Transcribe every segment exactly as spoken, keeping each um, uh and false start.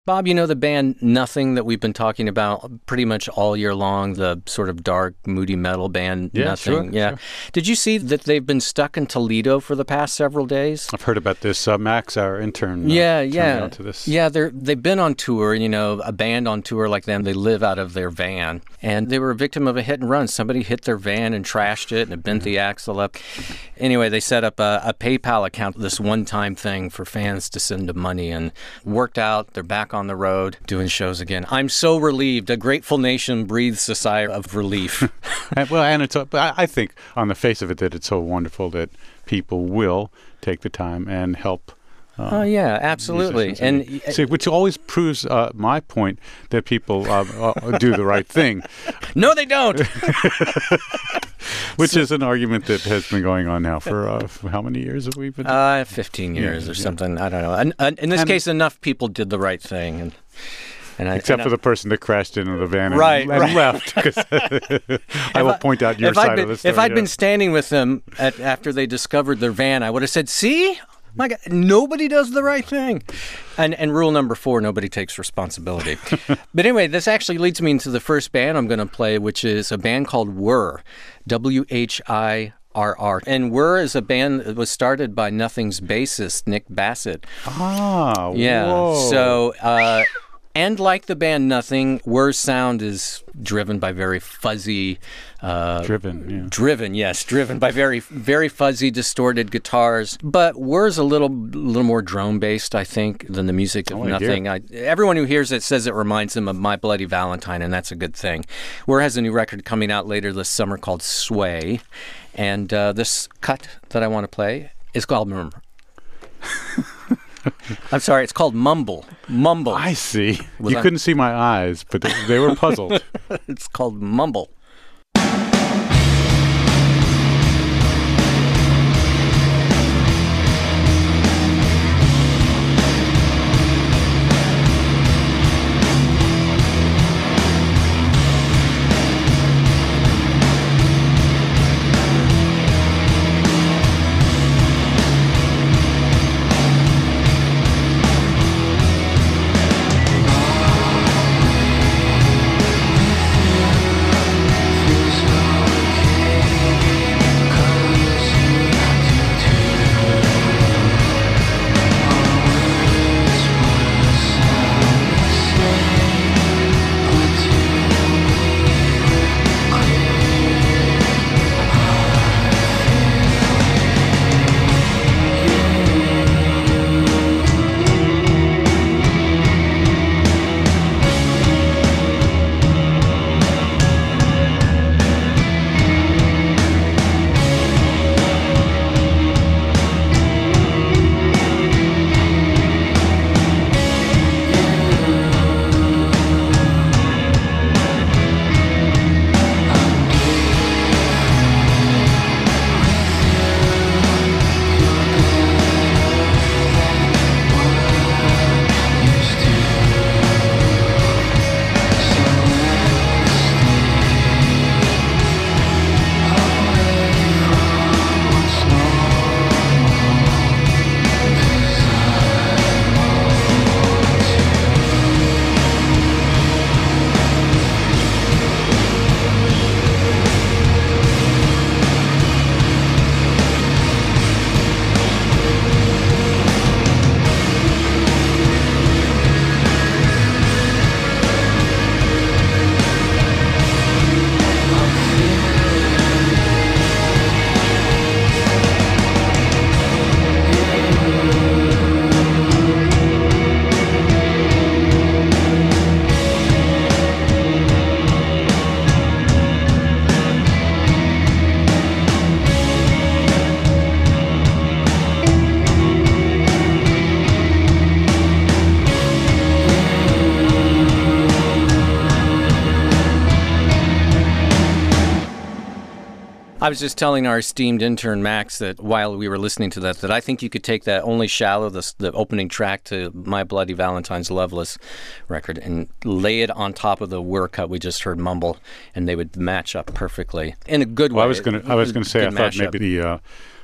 Bob, you know the band Nothing that we've been talking about pretty much all year long, the sort of dark, moody metal band Yeah, Nothing? sure, yeah. sure. Did you see that they've been stuck in Toledo for the past several days? I've heard about this. Uh, Max, our intern, uh, Yeah, turned me yeah. on to this. Yeah, they're, they've been on tour, you know, a band on tour like them, they live out of their van. And they were a victim of a hit and run. Somebody hit their van and trashed it and it bent the axle up. Anyway, they set up a, a PayPal account, this one-time thing for fans to send them money, and worked out. They're back on the road doing shows again. I'm so relieved. A grateful nation breathes a sigh of relief. And, well, and it's. But I I think on the face of it that it's so wonderful that people will take the time and help. Uh, Oh, yeah, absolutely. musicians. And see, which always proves uh, my point that people uh, uh, do the right thing, no, they don't. which is an argument that has been going on now for, uh, for how many years have we been? Uh, fifteen years Yeah, or yeah. something. I don't know. And, and in this And- case, enough people did the right thing. And, and I, Except and for I, the person that crashed into the van and, Right, and right. left. 'Cause I will I- point out your if side I'd been, of the story. If I'd yeah. been standing with them at, after they discovered their van, I would have said, see? My God, nobody does the right thing. And and rule number four, nobody takes responsibility. But anyway, this actually leads me into the first band I'm going to play, which is a band called Whirr, W H I R R. And Whirr is a band that was started by Nothing's bassist, Nick Bassett. Ah, Yeah. whoa. So, uh, and like the band Nothing, Whirr's sound is driven by very fuzzy, uh, driven, yeah. driven, yes, driven by very, very fuzzy, distorted guitars. But Whirr's a little, little more drone based, I think, than the music of Oh, I hear Nothing. I, everyone who hears it says it reminds them of My Bloody Valentine, and that's a good thing. Whirr has a new record coming out later this summer called Sway, and uh, this cut that I want to play is called Murmur. I'm sorry, it's called Mumble. Mumble. I see. Was you I- couldn't see my eyes, but they, they were puzzled. It's called Mumble. I was just telling our esteemed intern, Max, that while we were listening to that, that I think you could take that Only Shallow, the, the opening track to My Bloody Valentine's Loveless record, and lay it on top of the Whirr cut we just heard, Mumble, and they would match up perfectly in a good way. Well, I was going to I was going to say I Good thought mashup. maybe the uh,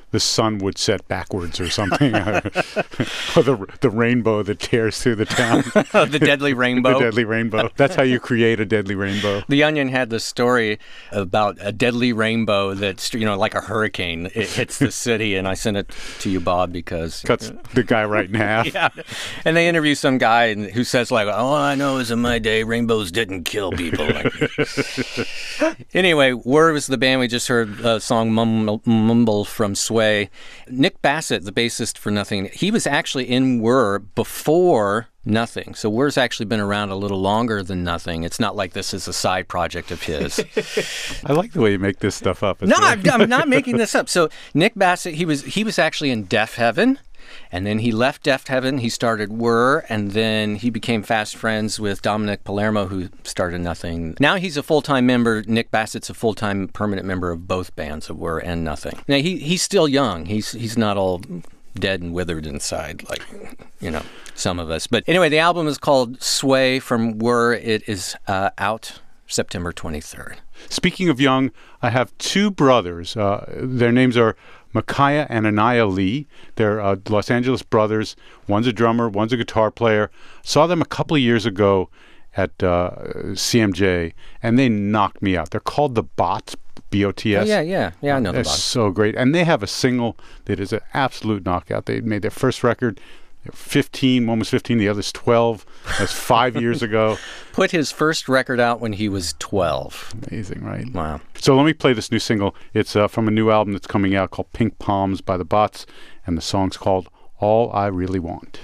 the sun would set backwards or something, or the the rainbow that tears through the town. The deadly rainbow. The deadly rainbow. That's how you create a deadly rainbow. The Onion had the story about a deadly rainbow that's, you know, like a hurricane. It hits the city, and I sent it to you, Bob, because... Cuts the guy right in half. Yeah. And they interview some guy who says, like, all I know is in my day, rainbows didn't kill people. Anyway, Whirr was the band. We just heard a song, Mumble, Mumble from Sway. Nick Bassett, the bassist for Nothing, he was actually in Whirr before Nothing. So Whirr's actually been around a little longer than Nothing. It's not like this is a side project of his. I like the way you make this stuff up. It's no, really... I'm, I'm not making this up. So Nick Bassett, he was he was actually in Deaf Heaven. And then he left Deaf Heaven, he started Whirr, and then he became fast friends with Dominic Palermo, who started Nothing. Now he's a full-time member. Nick Bassett's a full-time permanent member of both bands, of Whirr and Nothing. Now, he he's still young. He's he's not all dead and withered inside like, you know, some of us. But anyway, the album is called Sway from Whirr. It is uh, out September twenty-third. Speaking of young, I have two brothers. Uh, their names are Micaiah and Anaya Lee. They're uh, Los Angeles brothers. One's a drummer, one's a guitar player. Saw them a couple of years ago at uh, C M J, and they knocked me out. They're called the Bots, B O T S. Oh, yeah, yeah. Yeah, I know They're the Bots. so great. And they have a single that is an absolute knockout. They made their first record. fifteen, one was fifteen, the other's twelve. That's five years ago. Put his first record out when he was twelve. Amazing, right? Wow. So let me play this new single. It's uh, from a new album that's coming out called Pink Palms by the Bots, and the song's called All I Really Want.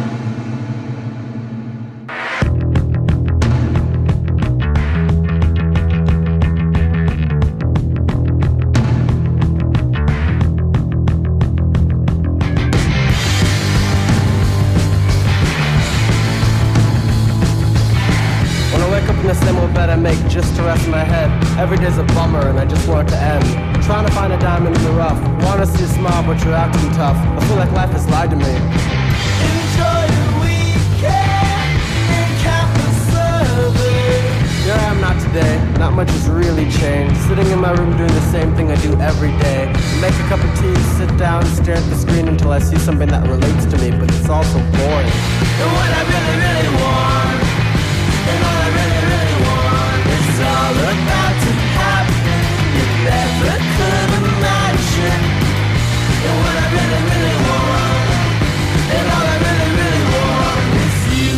Bed I make just to rest my head. Every day's a bummer and I just want it to end. Trying to find a diamond in the rough. Wanna see a smile but you're acting tough. I feel like life has lied to me. Enjoy your weekend in campus service. Here I am not today. Not much has really changed. Sitting in my room doing the same thing I do every day. Make a cup of tea, sit down, stare at the screen until I see something that relates to me, but it's also boring. And what I really, really want, and all I really, really want, it's all about to happen. You never could imagine. And what I really, really want, and all I really, really want is you.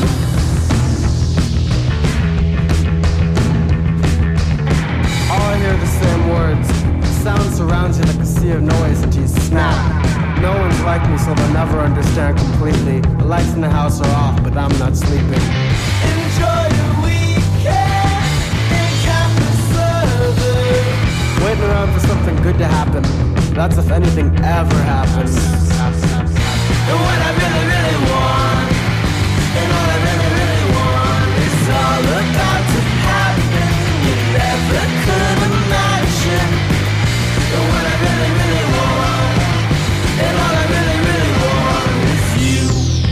All I hear are the same words. The sound surrounds you like a sea of noise until you snap. No one's like me, so they'll never understand completely. The lights in the house are off, but I'm not sleeping. Enjoy your weekend in campus service. Waiting around for something good to happen. That's if anything ever happens. And what I really, really want, and all I really, really want, is all about to happen. You never could imagine. And what I really, really want, and all I really, really want is you.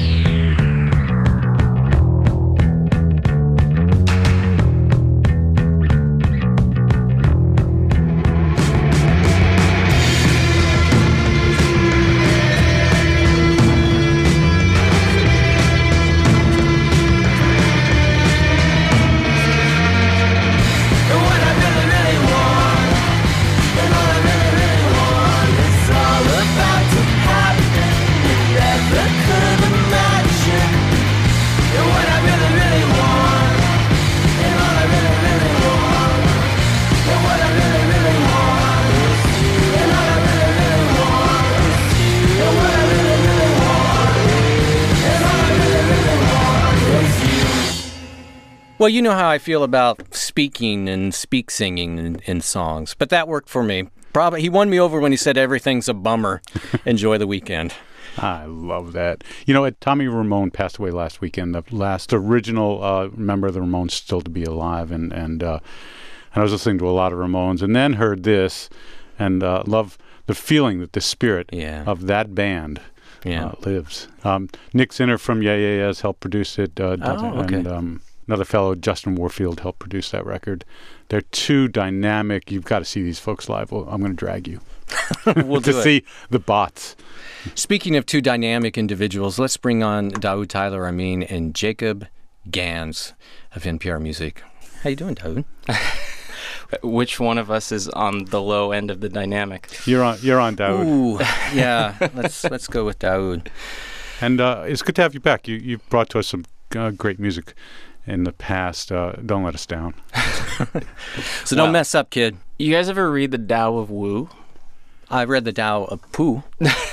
And what I really, really want, and all I really, really want, is all about to happen. You never could imagine. And what I really, really want, and all I really, really want, and what I really, really want is you. And all I really, really want is you. And what I really, really want, and all I really, really want is you. Well, you know how I feel about speaking and speak singing in, in songs, but that worked for me. Probably he won me over when he said everything's a bummer. Enjoy the weekend. I love that. You know, Tommy Ramone passed away last weekend. The last original uh, member of the Ramones still to be alive, and and uh, and I was listening to a lot of Ramones, and then heard this, and uh, love the feeling that the spirit Yeah. of that band Yeah. uh, lives. Um, Nick Zinner from Yeah Yeah Yeahs helped produce it. Uh, Oh, okay. And um, another fellow, Justin Warfield, helped produce that record. They're two dynamic. You've got to see these folks live. Well, I'm going to drag you. We'll to do it. see the bots. Speaking of two dynamic individuals, let's bring on Daoud Tyler Amin and Jacob Gans of N P R Music. How you doing, Daoud? Which one of us is on the low end of the dynamic? You're on. You're on, Daoud. Ooh, yeah. Let's let's go with Daoud. And uh, it's good to have you back. You you've brought to us some uh, great music in the past. Uh, don't let us down. So don't Wow. mess up, kid. You guys ever read the Tao of Wu? I read the Tao of Pooh.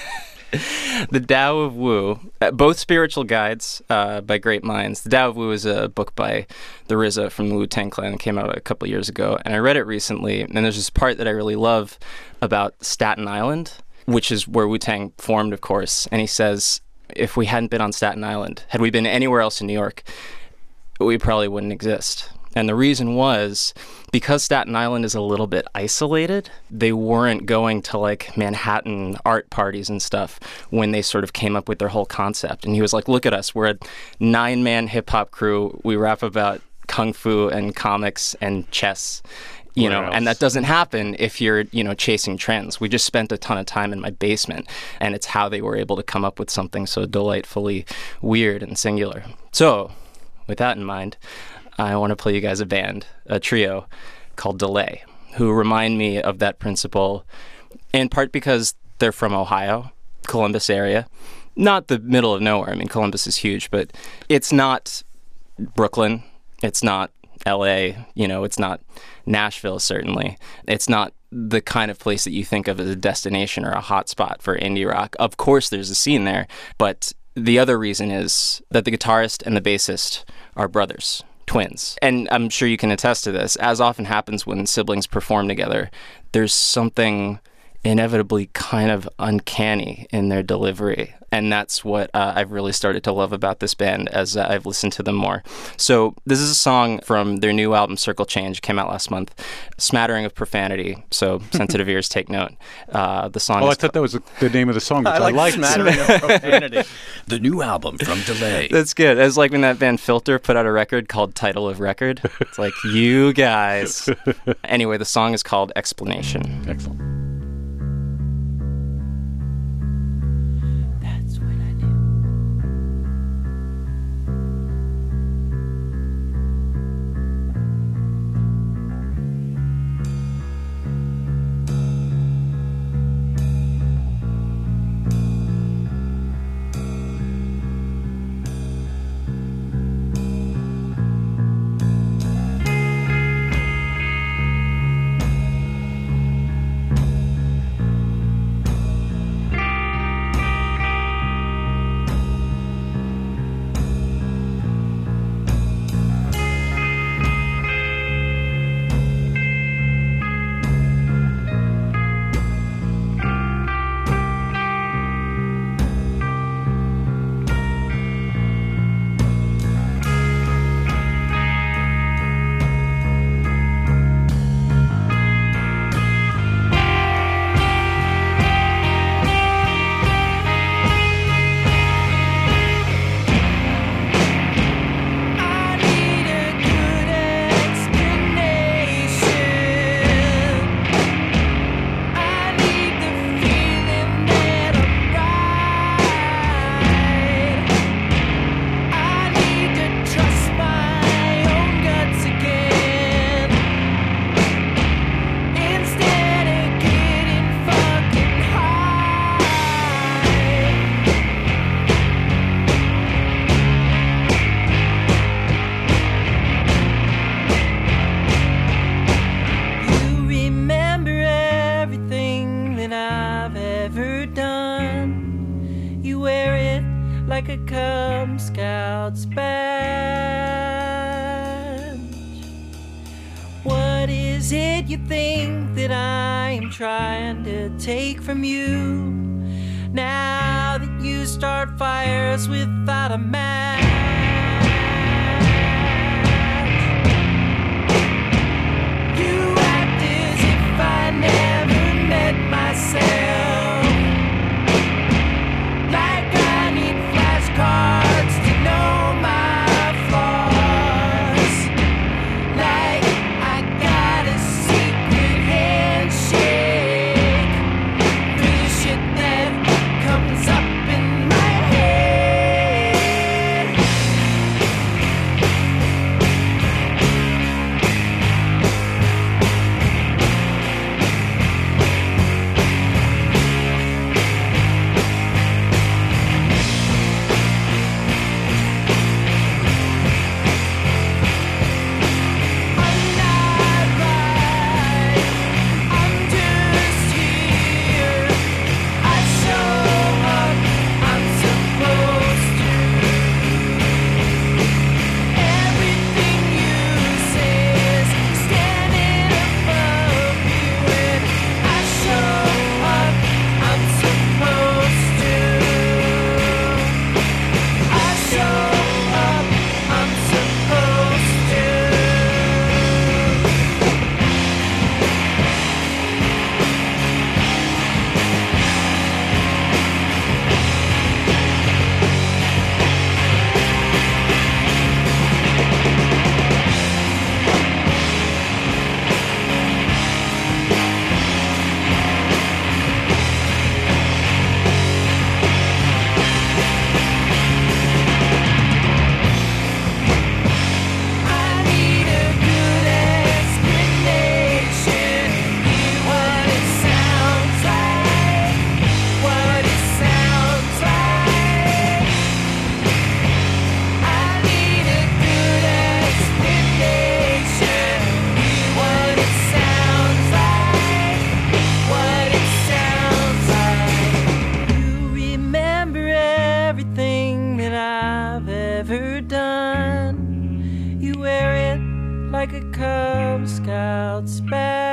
The Tao of Wu, uh, both spiritual guides uh, by great minds. The Tao of Wu is a book by the R Z A from the Wu-Tang Clan that came out a couple years ago, and I read it recently, and there's this part that I really love about Staten Island, which is where Wu-Tang formed, of course, and he says, if we hadn't been on Staten Island, had we been anywhere else in New York, we probably wouldn't exist. And the reason was because Staten Island is a little bit isolated, they weren't going to like Manhattan art parties and stuff when they sort of came up with their whole concept. And he was like, look at us, we're a nine-man hip-hop crew. We rap about kung fu and comics and chess. You Where know, else? and that doesn't happen if you're, you know, chasing trends. We just spent a ton of time in my basement, and it's how they were able to come up with something so delightfully weird and singular. So, with that in mind, I want to play you guys a band, a trio called Delay, who remind me of that principle, in part because they're from Ohio, Columbus area. Not the middle of nowhere. I mean, Columbus is huge, but it's not Brooklyn. It's not L A. You know, it's not Nashville, certainly. It's not the kind of place that you think of as a destination or a hotspot for indie rock. Of course, there's a scene there, but the other reason is that the guitarist and the bassist are brothers. Twins. And I'm sure you can attest to this. As often happens when siblings perform together, there's something inevitably kind of uncanny in their delivery. And that's what uh, I've really started to love about this band as uh, I've listened to them more. So this is a song from their new album, Circle Change, came out last month. Smattering of profanity, so sensitive ears take note. Uh, the song Oh, I is thought that was the name of the song, which I, liked. smattering of profanity. The new album from Delay. That's good. It's like when that band Filter put out a record called Title of Record. It's like, you guys. Anyway, the song is called Explanation. Excellent. That's when I knew. I need a good explanation. I need the feeling that I'm right. I need to trust my own guts again instead of getting fucking high. You remember everything that I've ever done. You wear it like a Cub Scout's badge. What is it you think that I am trying to take from you? Now that you start fires without a match. You act as if I never met myself. Like I need flashcards to know my flaws. Like I got a secret handshake. like a Cub Scout's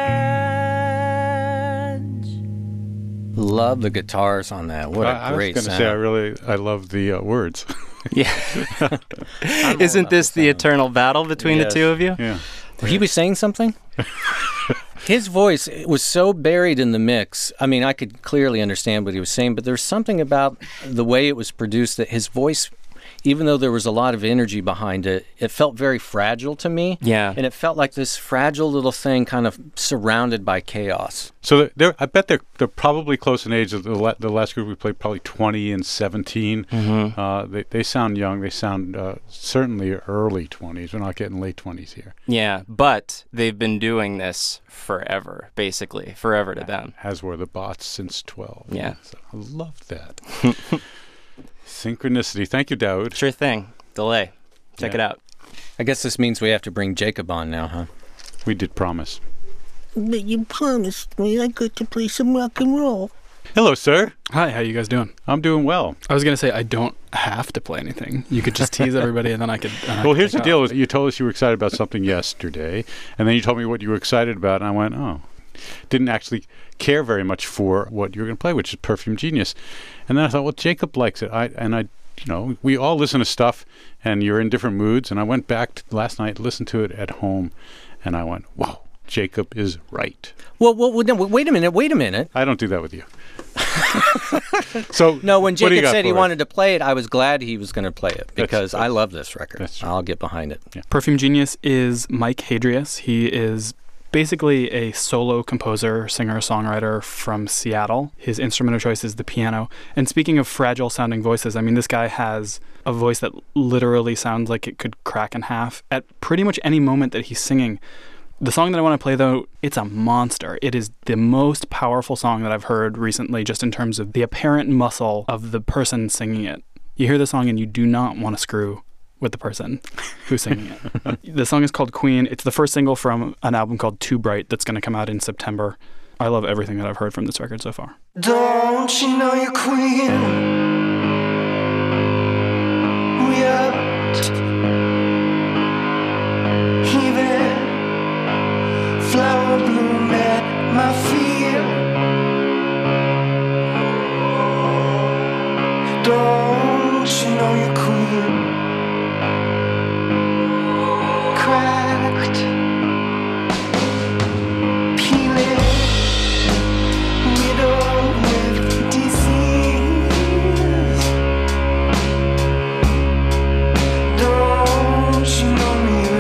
badge. Love the guitars on that. What a I, great I was going to sound. say, I really, I love the uh, words. Yeah. Isn't this the eternal battle between Yes. the two of you? Yeah. He was saying something? His voice was so buried in the mix. I mean, I could clearly understand what he was saying, but there's something about the way it was produced that his voice, even though there was a lot of energy behind it, it felt very fragile to me. Yeah. And it felt like this fragile little thing kind of surrounded by chaos. So they're, I bet they're they're probably close in age. The, la- the last group we played, probably twenty and seventeen. Mm-hmm. Uh, they they sound young. They sound uh, certainly early twenties. We're not getting late twenties here. Yeah, but they've been doing this forever, basically. Forever to them. As were the Bots since twelve. Yeah. So I love that. Synchronicity. Thank you, Dowd. Sure thing. Delay. Check Yeah. it out. I guess this means we have to bring Jacob on now, huh? We did promise. But you promised me I got to play some rock and roll. Hello, sir. Hi, how you guys doing? I'm doing well. I was gonna say I don't have to play anything. You could just tease everybody, and then I could. and I Well, could here's the take deal: off. is you told us you were excited about something yesterday, and then you told me what you were excited about, and I went, "Oh, didn't actually care very much for what you were going to play, which is Perfume Genius." And then I thought, well, Jacob likes it. I and I, you know, we all listen to stuff, and you're in different moods. And I went back to last night, listened to it at home, and I went, "Wow, Jacob is right." Well, well, well no, wait a minute, wait a minute. I don't do that with you. So No, when what do you Jacob got said he for us? wanted to play it, I was glad he was going to play it because I that's- love this record. that's true. I'll get behind it. Perfume Genius is Mike Hadrius. He is basically a solo composer, singer, songwriter from Seattle. His instrument of choice is the piano. And speaking of fragile sounding voices, I mean, this guy has a voice that literally sounds like it could crack in half at pretty much any moment that he's singing. The song that I want to play, though, it's a monster. It is the most powerful song that I've heard recently, just in terms of the apparent muscle of the person singing it. You hear the song and you do not want to screw with the person who's singing it. The song is called Queen. It's the first single from an album called Too Bright that's going to come out in September. I love everything that I've heard from this record so far. Don't you know you're queen? We are even flower bloom at my feet. Don't you know you're queen? Cracked, peeling, widowed with disease. Don't you know you?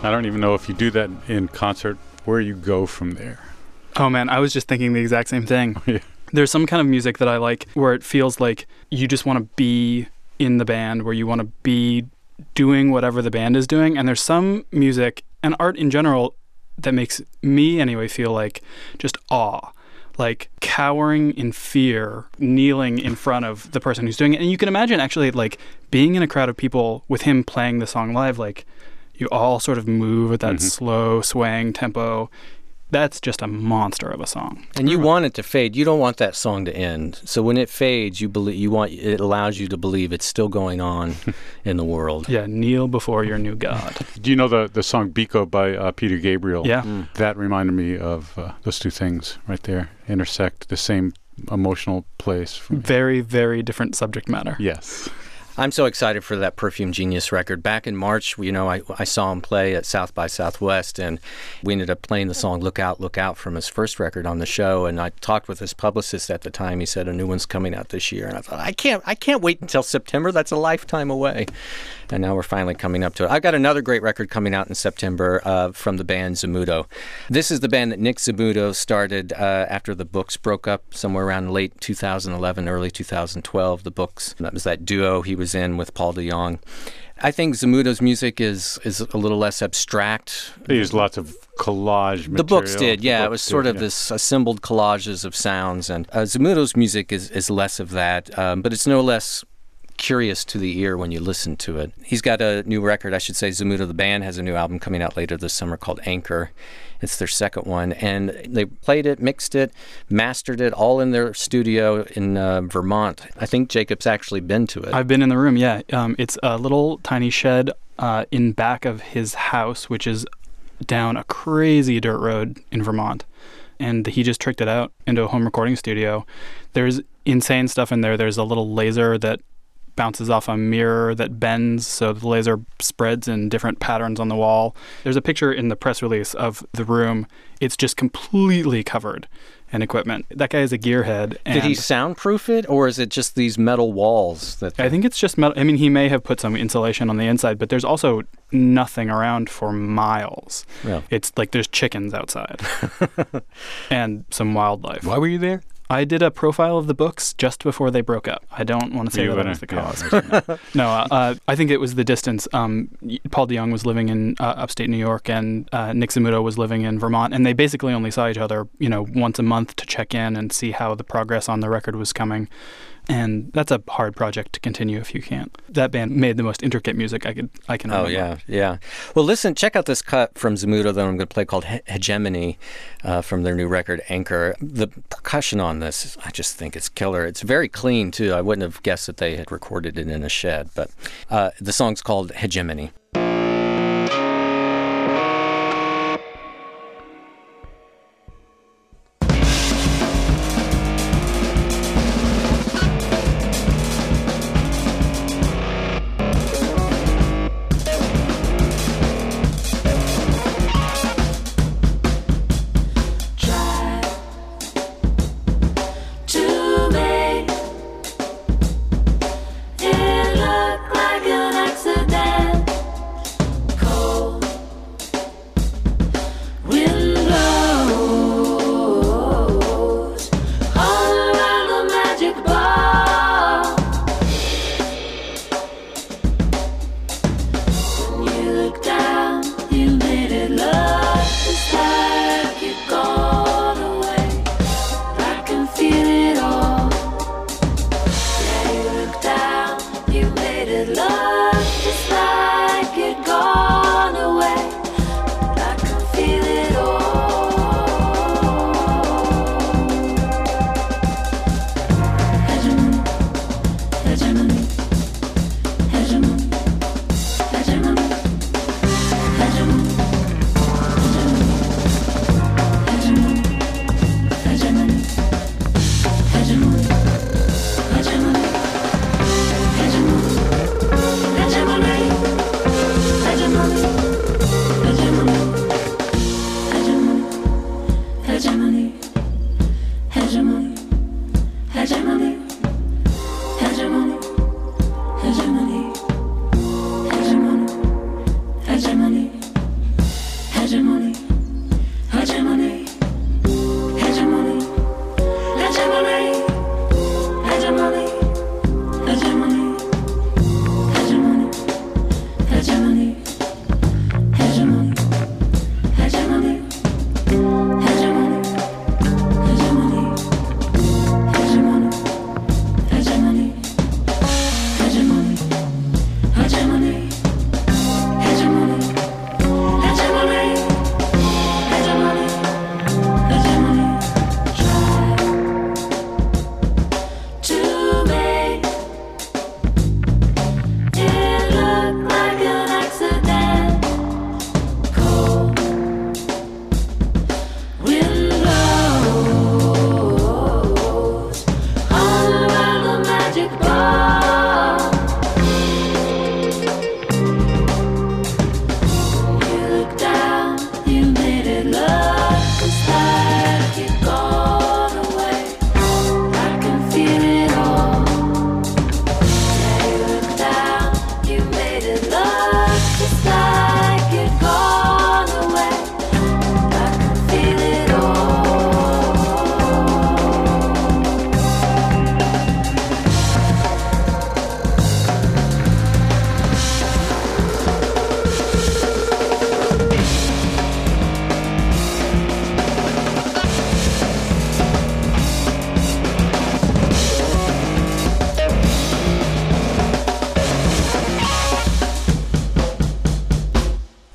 I don't even know if you do that in concert, where you go from there. Oh man, I was just thinking the exact same thing. Yeah. There's some kind of music that I like where it feels like you just want to be in the band, where you want to be doing whatever the band is doing. And there's some music and art in general that makes me anyway feel like just awe, like cowering in fear, kneeling in front of the person who's doing it. And you can imagine actually like being in a crowd of people with him playing the song live, like you all sort of move at that mm-hmm. slow swaying tempo. That's just a monster of a song. And you want it to fade. You don't want that song to end. So when it fades, you believe you want it allows you to believe it's still going on in the world. Yeah, kneel before your new god. Do you know the, the song Biko by uh, Peter Gabriel? Yeah. Mm. That reminded me of uh, those two things right there. Intersect the same emotional place. For me. Very, very different subject matter. Yes. I'm so excited for that Perfume Genius record. Back in March, you know, I, I saw him play at South by Southwest, and we ended up playing the song Look Out, Look Out from his first record on the show. And I talked with his publicist at the time. He said a new one's coming out this year. And I thought, I can't, I can't wait until September. That's a lifetime away. And now we're finally coming up to it. I've got another great record coming out in September uh, from the band Zammuto. This is the band that Nick Zammuto started uh, after the Books broke up somewhere around late two thousand eleven, early two thousand twelve. The Books, that was that duo he was in with Paul DeYoung. I think Zammuto's music is is a little less abstract. They used lots of collage material. The Books did, yeah. Books it was sort did, of yeah. this assembled collages of sounds. And uh, Zammuto's music is, is less of that, um, but it's no less curious to the ear when you listen to it. He's got a new record, I should say. Zammuto, the band, has a new album coming out later this summer called Anchor. It's their second one. And they played it, mixed it, mastered it, all in their studio in uh, Vermont. I think Jacob's actually been to it. I've been in the room, yeah. Um, it's a little tiny shed uh, in back of his house, which is down a crazy dirt road in Vermont. And he just tricked it out into a home recording studio. There's insane stuff in there. There's a little laser that bounces off a mirror that bends, so the laser spreads in different patterns on the wall. There's a picture in the press release of the room. It's just completely covered in equipment. That guy is a gearhead. And did he soundproof it, or is it just these metal walls? That I think it's just metal. I mean, he may have put some insulation on the inside, but there's also nothing around for miles. Yeah. It's like there's chickens outside and some wildlife. Why were you there? I did a profile of the Books just before they broke up. I don't want to say You that wanna- was the yeah, cause. no, uh, uh, I think it was the distance. Um, Paul DeYoung was living in uh, upstate New York, and uh, Nick Zammuto was living in Vermont, and they basically only saw each other, you know, once a month to check in and see how the progress on the record was coming. And that's a hard project to continue if you can't. That band made the most intricate music I could I can remember. Oh, yeah, yeah. Well, listen, check out this cut from Zammuto that I'm going to play called He- Hegemony uh, from their new record, Anchor. The percussion on this, I just think it's killer. It's very clean, too. I wouldn't have guessed that they had recorded it in a shed. But uh, the song's called Hegemony. To make it look like an accident.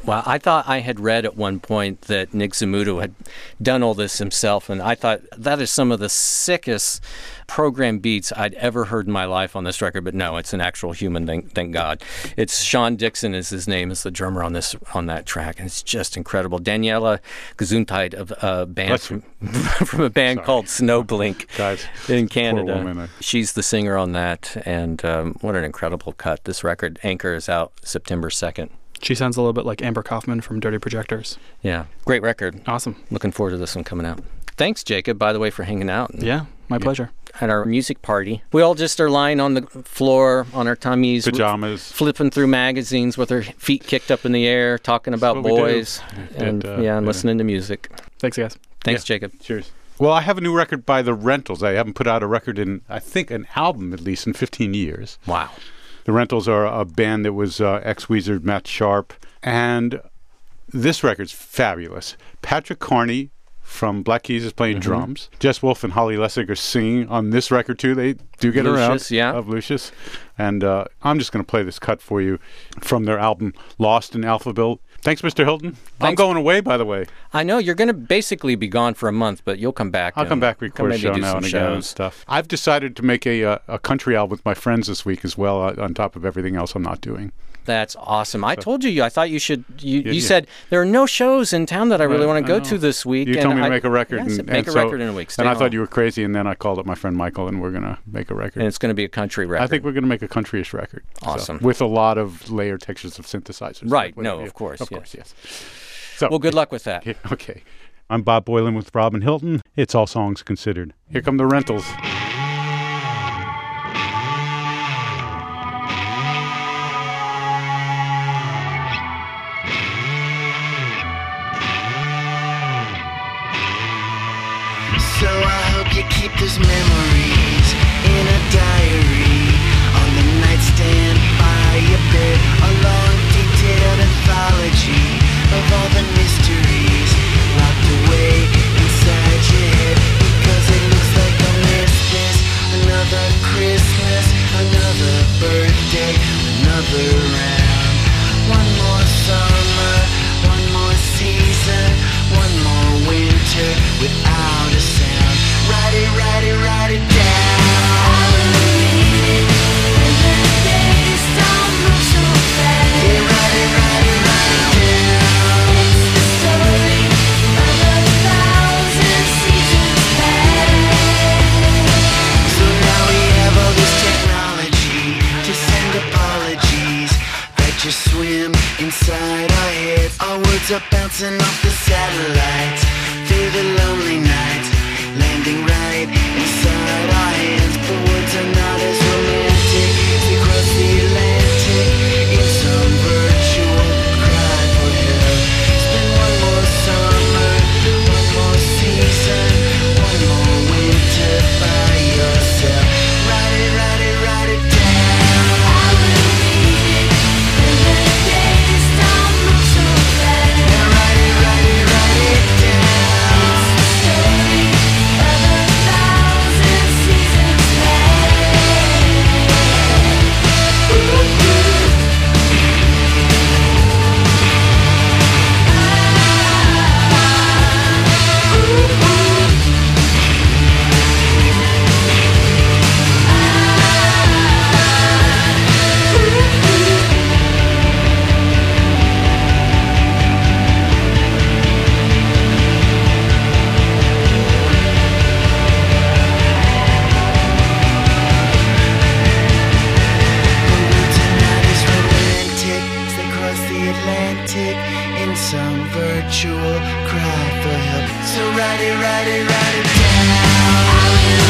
Well, I thought I had read at one point that Nick Zamuto had done all this himself, and I thought that is some of the sickest program beats I'd ever heard in my life on this record. But no, it's an actual human. Thank, thank God. It's Sean Dixon is his name, is the drummer on this on that track, and it's just incredible. Daniela Gesundheit of a band from, from a band Sorry. called Snowblink Guys, in poor Canada. woman. She's the singer on that, and um, what an incredible cut. This record, Anchor, is out September second. She sounds a little bit like Amber Kaufman from Dirty Projectors. Yeah, great record. Awesome. Looking forward to this one coming out. Thanks, Jacob, by the way, for hanging out. And Yeah, my pleasure. at our music party. We all just are lying on the floor on our tummies, Pajamas. flipping through magazines with our feet kicked up in the air, talking about what we do. boys, and And, uh, yeah, and yeah. listening to music. Thanks, guys. Thanks, Yeah. Jacob. Cheers. Well, I have a new record by The Rentals. I haven't put out a record in, I think, an album at least in fifteen years. Wow. The Rentals are a band that was uh, ex-Weezer, Matt Sharp. And this record's fabulous. Patrick Carney from Black Keys is playing Mm-hmm. drums. Jess Wolf and Holly Lessig are singing on this record, too. They do get Lucius, around. yeah. Of Lucius. And uh, I'm just going to play this cut for you from their album, Lost in Alphaville. Thanks, Mister Hilton. I'm Thanks. going away, by the way. I know you're going to basically be gone for a month, but you'll come back. I'll and come back, record a maybe show do now some and again and shows. stuff. I've decided to make a, uh, a country album with my friends this week as well, uh, on top of everything else I'm not doing. That's awesome. I told you, I thought you should. You, Yeah, you yeah. said there are no shows in town that I really Right, want to I go know. to this week. You and told me to I- make a record. Yes, and, make and a so- record in a week. Stay And I home. thought you were crazy, and then I called up my friend Michael, and we're going to make a record. And it's going to be a country record. I think we're going to make a countryish record. So, Awesome. with a lot of layered textures of synthesizers. Right, Like, no, yeah, of course, Of yes. course, yes. So, Well, good luck with that. Yeah, okay. I'm Bob Boylan with Robin Hilton. It's All Songs Considered. Here come the Rentals. So I hope you keep those memories in a diary, on the nightstand by your bed, a long detailed anthology of all the mysteries locked away inside your head, because it looks like I missed this. Another Christmas, another birthday, another round. One more summer, one more season, one more winter without a sound. Write it, write it, write it down. Yeah, write it, write it, write it down. So now we have all this technology to send apologies that just swim inside our heads. Our words are bouncing off the satellites through the lonely nights, landing right inside our hands. But words are not as romantic. They cross the Atlantic in some virtual cry for help. Spend one more summer, one more season, one more winter by yourself. Write it, write it, write it down. Now write it, write it, write it down. Tonight is romantic as they cross the Atlantic in some virtual cry for help. So write it, write it, write it down.